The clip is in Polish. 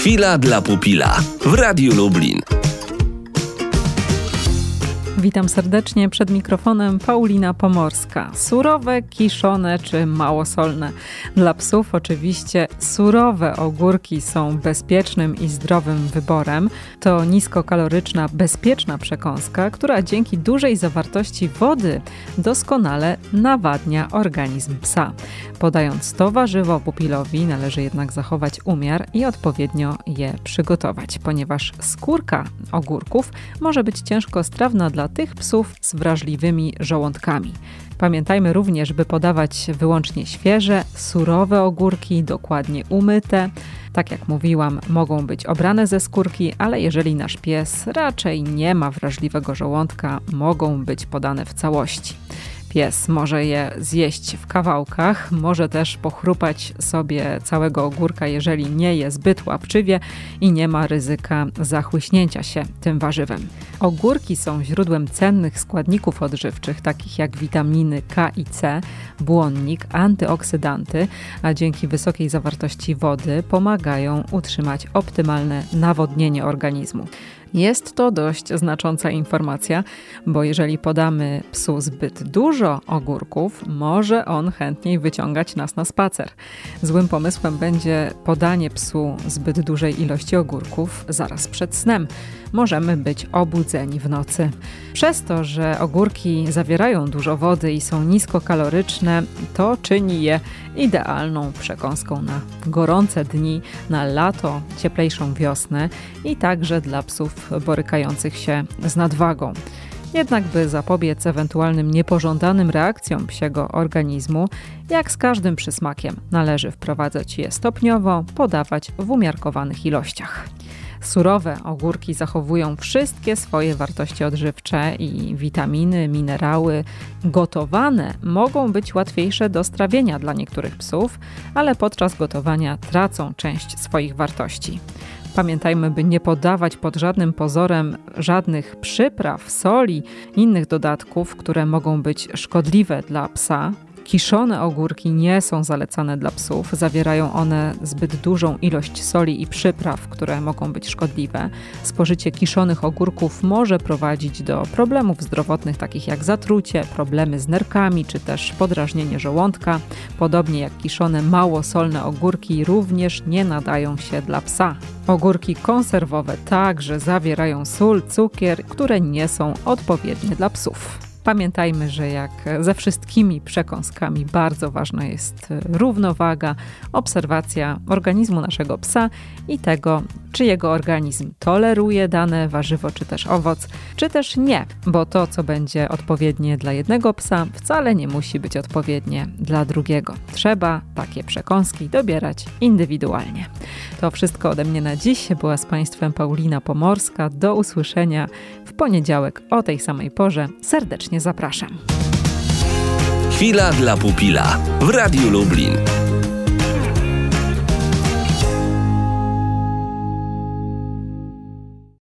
Chwila dla pupila w Radiu Lublin. Witam serdecznie, przed mikrofonem Paulina Pomorska. Surowe, kiszone czy małosolne? Dla psów oczywiście surowe ogórki są bezpiecznym i zdrowym wyborem. To niskokaloryczna, bezpieczna przekąska, która dzięki dużej zawartości wody doskonale nawadnia organizm psa. Podając to warzywo pupilowi, należy jednak zachować umiar i odpowiednio je przygotować, ponieważ skórka ogórków może być ciężkostrawna dla tych psów z wrażliwymi żołądkami. Pamiętajmy również, by podawać wyłącznie świeże, surowe ogórki, dokładnie umyte. Tak jak mówiłam, mogą być obrane ze skórki, ale jeżeli nasz pies raczej nie ma wrażliwego żołądka, mogą być podane w całości. Pies może je zjeść w kawałkach, może też pochrupać sobie całego ogórka, jeżeli nie je zbyt łapczywie i nie ma ryzyka zachłyśnięcia się tym warzywem. Ogórki są źródłem cennych składników odżywczych, takich jak witaminy K i C, błonnik, antyoksydanty, a dzięki wysokiej zawartości wody pomagają utrzymać optymalne nawodnienie organizmu. Jest to dość znacząca informacja, bo jeżeli podamy psu zbyt dużo ogórków, może on chętniej wyciągać nas na spacer. Złym pomysłem będzie podanie psu zbyt dużej ilości ogórków zaraz przed snem. Możemy być obudzeni w nocy. Przez to, że ogórki zawierają dużo wody i są niskokaloryczne, to czyni je idealną przekąską na gorące dni, na lato, cieplejszą wiosnę i także dla psów borykających się z nadwagą. Jednak by zapobiec ewentualnym niepożądanym reakcjom psiego organizmu, jak z każdym przysmakiem, należy wprowadzać je stopniowo, podawać w umiarkowanych ilościach. Surowe ogórki zachowują wszystkie swoje wartości odżywcze i witaminy, minerały. Gotowane mogą być łatwiejsze do strawienia dla niektórych psów, ale podczas gotowania tracą część swoich wartości. Pamiętajmy, by nie podawać pod żadnym pozorem żadnych przypraw, soli, innych dodatków, które mogą być szkodliwe dla psa. Kiszone ogórki nie są zalecane dla psów. Zawierają one zbyt dużą ilość soli i przypraw, które mogą być szkodliwe. Spożycie kiszonych ogórków może prowadzić do problemów zdrowotnych, takich jak zatrucie, problemy z nerkami, czy też podrażnienie żołądka. Podobnie jak kiszone, małosolne ogórki również nie nadają się dla psa. Ogórki konserwowe także zawierają sól, cukier, które nie są odpowiednie dla psów. Pamiętajmy, że jak ze wszystkimi przekąskami bardzo ważna jest równowaga, obserwacja organizmu naszego psa i tego, czy jego organizm toleruje dane warzywo, czy też owoc, czy też nie, bo to, co będzie odpowiednie dla jednego psa, wcale nie musi być odpowiednie dla drugiego. Trzeba takie przekąski dobierać indywidualnie. To wszystko ode mnie na dziś. Była z Państwem Paulina Pomorska. Do usłyszenia w poniedziałek o tej samej porze. Serdecznie zapraszam. Chwila dla pupila w Radiu Lublin.